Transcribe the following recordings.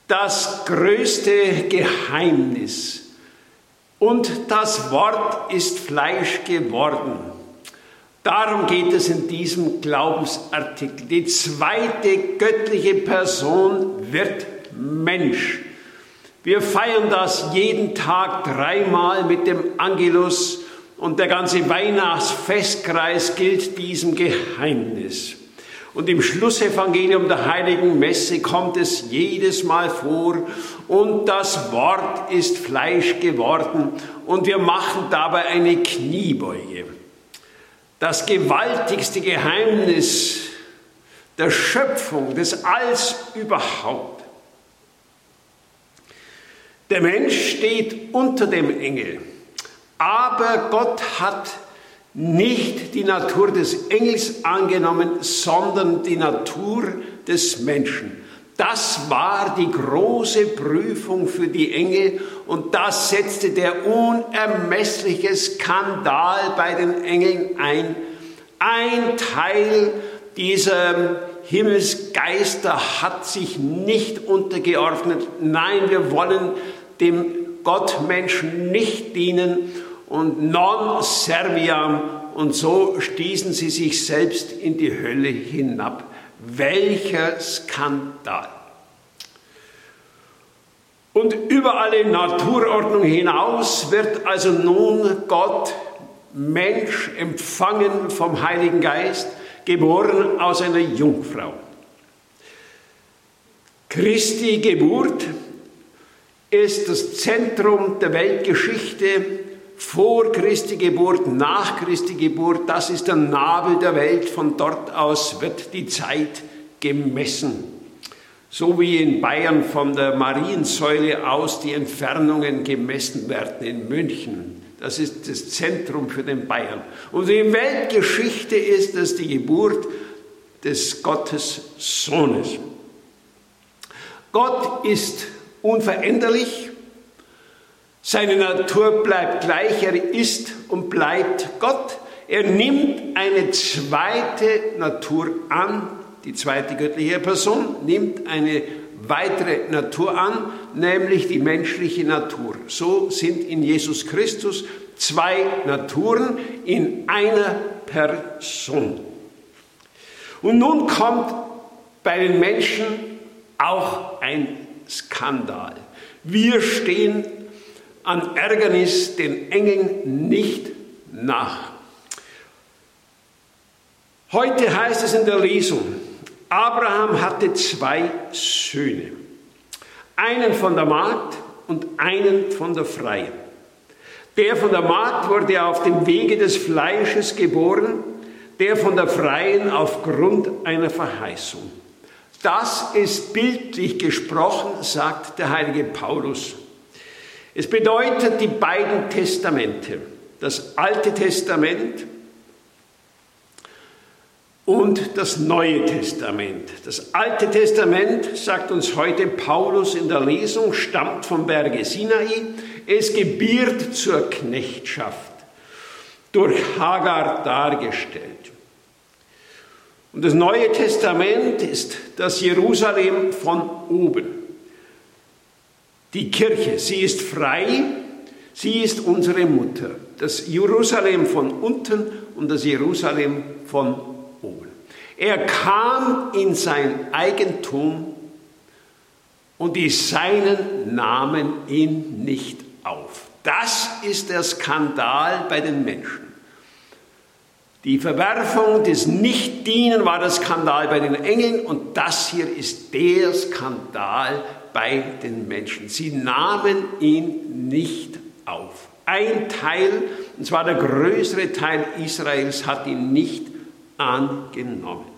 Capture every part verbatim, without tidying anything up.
das größte Geheimnis. Und das Wort ist Fleisch geworden. Darum geht es in diesem Glaubensartikel. Die zweite göttliche Person wird Mensch. Wir feiern das jeden Tag dreimal mit dem Angelus und der ganze Weihnachtsfestkreis gilt diesem Geheimnis. Und im Schlussevangelium der Heiligen Messe kommt es jedes Mal vor und das Wort ist Fleisch geworden und wir machen dabei eine Kniebeuge. Das gewaltigste Geheimnis der Schöpfung, des Alls überhaupt. Der Mensch steht unter dem Engel, aber Gott hat nicht die Natur des Engels angenommen, sondern die Natur des Menschen. Das war die große Prüfung für die Engel und das setzte der unermessliche Skandal bei den Engeln ein. Ein Teil dieser Himmelsgeister hat sich nicht untergeordnet. Nein, wir wollen dem Gottmenschen nicht dienen und non serviam und so stießen sie sich selbst in die Hölle hinab. Welcher Skandal! Und über alle Naturordnung hinaus wird also nun Gott, Mensch, empfangen vom Heiligen Geist, geboren aus einer Jungfrau. Christi Geburt ist das Zentrum der Weltgeschichte. Vor Christi Geburt, nach Christi Geburt, das ist der Nabel der Welt. Von dort aus wird die Zeit gemessen. So wie in Bayern von der Mariensäule aus die Entfernungen gemessen werden in München. Das ist das Zentrum für den Bayern. Und die Weltgeschichte ist es die Geburt des Gottessohnes. Gott ist unveränderlich. Seine Natur bleibt gleich, er ist und bleibt Gott. Er nimmt eine zweite Natur an, die zweite göttliche Person nimmt eine weitere Natur an, nämlich die menschliche Natur. So sind in Jesus Christus zwei Naturen in einer Person. Und nun kommt bei den Menschen auch ein Skandal. Wir stehen an Ärgernis den Engeln nicht nach. Heute heißt es in der Lesung, Abraham hatte zwei Söhne, einen von der Magd und einen von der Freien. Der von der Magd wurde auf dem Wege des Fleisches geboren, der von der Freien aufgrund einer Verheißung. Das ist bildlich gesprochen, sagt der heilige Paulus. Es bedeutet die beiden Testamente, das Alte Testament und das Neue Testament. Das Alte Testament, sagt uns heute Paulus in der Lesung, stammt vom Berge Sinai. Es gebiert zur Knechtschaft, durch Hagar dargestellt. Und das Neue Testament ist das Jerusalem von oben. Die Kirche, sie ist frei, sie ist unsere Mutter. Das Jerusalem von unten und das Jerusalem von oben. Er kam in sein Eigentum und die Seinen nahmen ihn nicht auf. Das ist der Skandal bei den Menschen. Die Verwerfung des Nichtdienen war der Skandal bei den Engeln und das hier ist der Skandal bei den Menschen. Sie nahmen ihn nicht auf. Ein Teil, und zwar der größere Teil Israels, hat ihn nicht angenommen.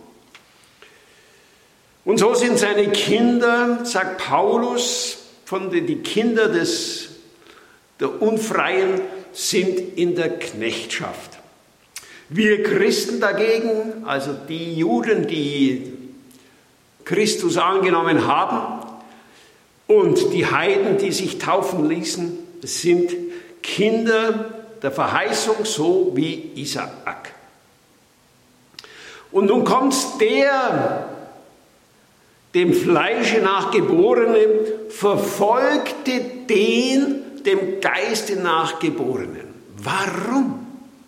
Und so sind seine Kinder, sagt Paulus, von den, die Kinder des, der Unfreien sind in der Knechtschaft. Wir Christen dagegen, also die Juden, die Christus angenommen haben, und die Heiden, die sich taufen ließen, sind Kinder der Verheißung, so wie Isaak. Und nun kommt der dem Fleische nach Geborene verfolgte den dem Geiste nachgeborenen. Warum?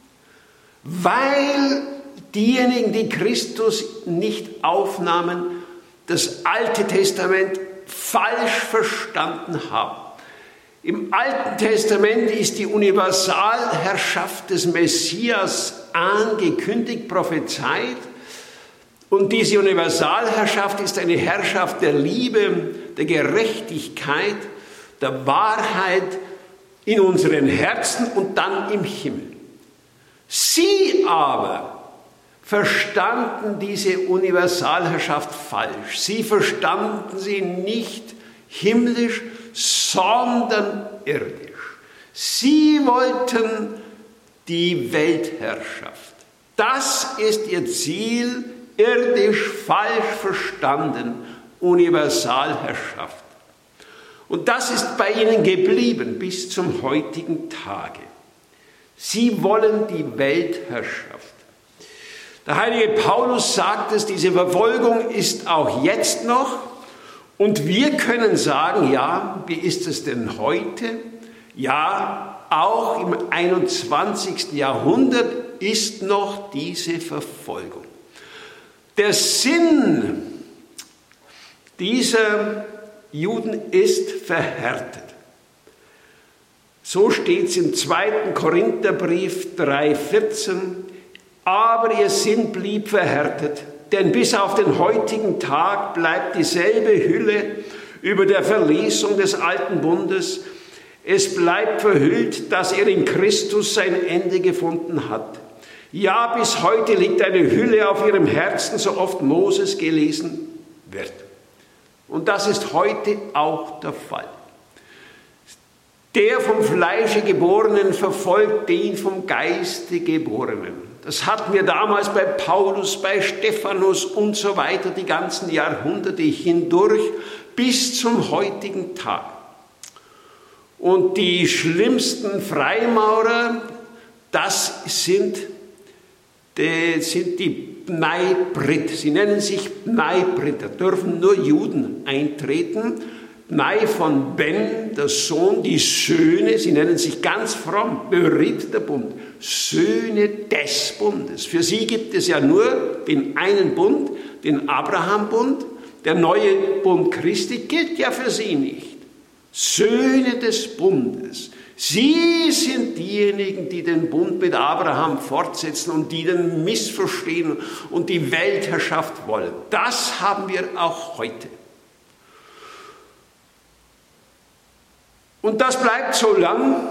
Weil diejenigen, die Christus nicht aufnahmen, das Alte Testament falsch verstanden haben. Im Alten Testament ist die Universalherrschaft des Messias angekündigt, prophezeit. Und diese Universalherrschaft ist eine Herrschaft der Liebe, der Gerechtigkeit, der Wahrheit in unseren Herzen und dann im Himmel. Sie aber verstanden diese Universalherrschaft falsch. Sie verstanden sie nicht himmlisch, sondern irdisch. Sie wollten die Weltherrschaft. Das ist ihr Ziel, irdisch falsch verstanden, Universalherrschaft. Und das ist bei ihnen geblieben bis zum heutigen Tage. Sie wollen die Weltherrschaft. Der heilige Paulus sagt es, diese Verfolgung ist auch jetzt noch. Und wir können sagen, ja, wie ist es denn heute? Ja, auch im einundzwanzigsten Jahrhundert ist noch diese Verfolgung. Der Sinn dieser Juden ist verhärtet. So steht es im zweiten Korintherbrief drei vierzehn. Aber ihr Sinn blieb verhärtet, denn bis auf den heutigen Tag bleibt dieselbe Hülle über der Verlesung des alten Bundes. Es bleibt verhüllt, dass er in Christus sein Ende gefunden hat. Ja, bis heute liegt eine Hülle auf ihrem Herzen, so oft Moses gelesen wird. Und das ist heute auch der Fall. Der vom Fleische Geborenen verfolgt den vom Geiste Geborenen. Das hatten wir damals bei Paulus, bei Stephanus und so weiter, die ganzen Jahrhunderte hindurch bis zum heutigen Tag. Und die schlimmsten Freimaurer, das sind die, sind die Bnei-Brit. Sie nennen sich Bnei-Brit, da dürfen nur Juden eintreten. Bnei von Ben, der Sohn, die Söhne, sie nennen sich ganz fromm, Berit, der Bund, Söhne des Bundes. Für sie gibt es ja nur den einen Bund, den Abraham-Bund. Der neue Bund Christi gilt ja für sie nicht. Söhne des Bundes. Sie sind diejenigen, die den Bund mit Abraham fortsetzen und die den missverstehen und die Weltherrschaft wollen. Das haben wir auch heute. Und das bleibt so lang,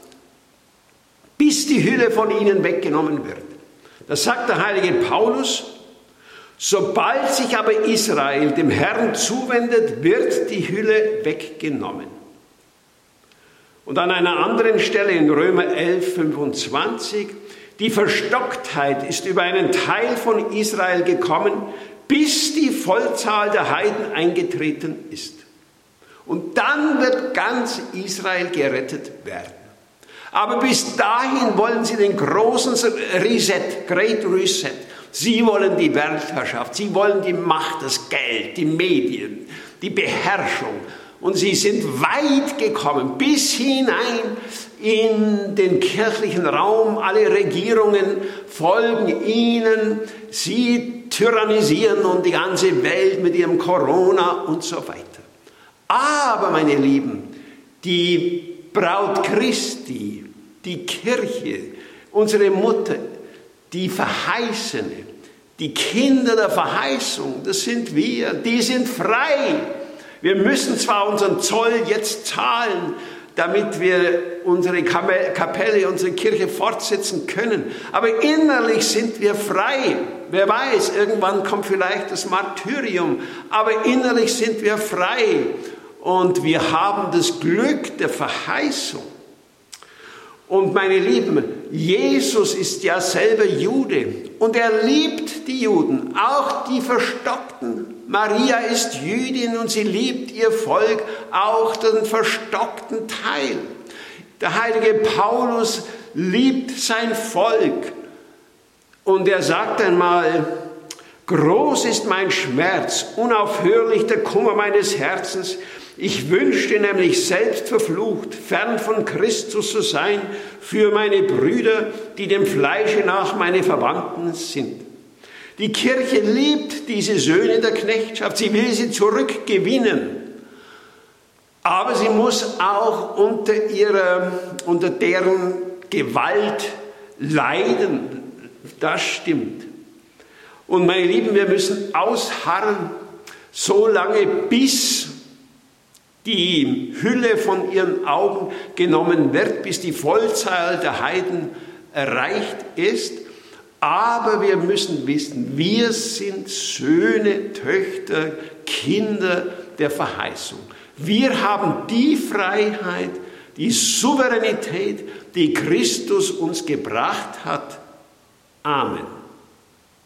bis die Hülle von ihnen weggenommen wird. Das sagt der heilige Paulus. Sobald sich aber Israel dem Herrn zuwendet, wird die Hülle weggenommen. Und an einer anderen Stelle in Römer elf fünfundzwanzig, die Verstocktheit ist über einen Teil von Israel gekommen, bis die Vollzahl der Heiden eingetreten ist. Und dann wird ganz Israel gerettet werden. Aber bis dahin wollen sie den großen Reset, Great Reset. Sie wollen die Weltherrschaft, sie wollen die Macht, das Geld, die Medien, die Beherrschung. Und sie sind weit gekommen, bis hinein in den kirchlichen Raum. Alle Regierungen folgen ihnen, sie tyrannisieren und die ganze Welt mit ihrem Corona und so weiter. Aber, meine Lieben, die Braut Christi, die Kirche, unsere Mutter, die Verheißene, die Kinder der Verheißung, das sind wir, die sind frei. Wir müssen zwar unseren Zoll jetzt zahlen, damit wir unsere Kapelle, unsere Kirche fortsetzen können, aber innerlich sind wir frei. Wer weiß, irgendwann kommt vielleicht das Martyrium, aber innerlich sind wir frei. Und wir haben das Glück der Verheißung. Und meine Lieben, Jesus ist ja selber Jude und er liebt die Juden, auch die Verstockten. Maria ist Jüdin und sie liebt ihr Volk, auch den verstockten Teil. Der heilige Paulus liebt sein Volk und er sagt einmal, Groß ist mein Schmerz, unaufhörlich der Kummer meines Herzens. Ich wünschte nämlich selbst verflucht, fern von Christus zu sein, für meine Brüder, die dem Fleische nach meine Verwandten sind. Die Kirche liebt diese Söhne der Knechtschaft, sie will sie zurückgewinnen. Aber sie muss auch unter, ihrer, unter deren Gewalt leiden. Das stimmt. Und meine Lieben, wir müssen ausharren, so lange bis die Hülle von ihren Augen genommen wird, bis die Vollzahl der Heiden erreicht ist. Aber wir müssen wissen, wir sind Söhne, Töchter, Kinder der Verheißung. Wir haben die Freiheit, die Souveränität, die Christus uns gebracht hat. Amen.